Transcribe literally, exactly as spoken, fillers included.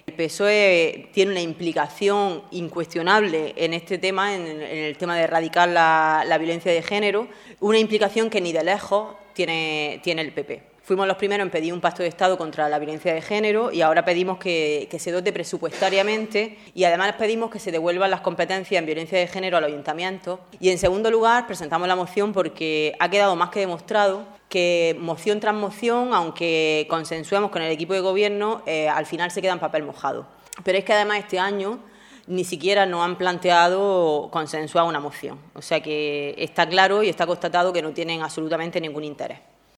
El P S O E tiene una implicación incuestionable en este tema, en el tema de erradicar la, la violencia de género, una implicación que ni de lejos tiene, tiene el P P. Fuimos los primeros en pedir un pacto de Estado contra la violencia de género y ahora pedimos que, que se dote presupuestariamente y además pedimos que se devuelvan las competencias en violencia de género a los ayuntamientos. Y en segundo lugar presentamos la moción porque ha quedado más que demostrado que moción tras moción, aunque consensuemos con el equipo de gobierno, eh, al final se queda en papel mojado. Pero es que además este año ni siquiera nos han planteado consensuar una moción. O sea que está claro y está constatado que no tienen absolutamente ningún interés.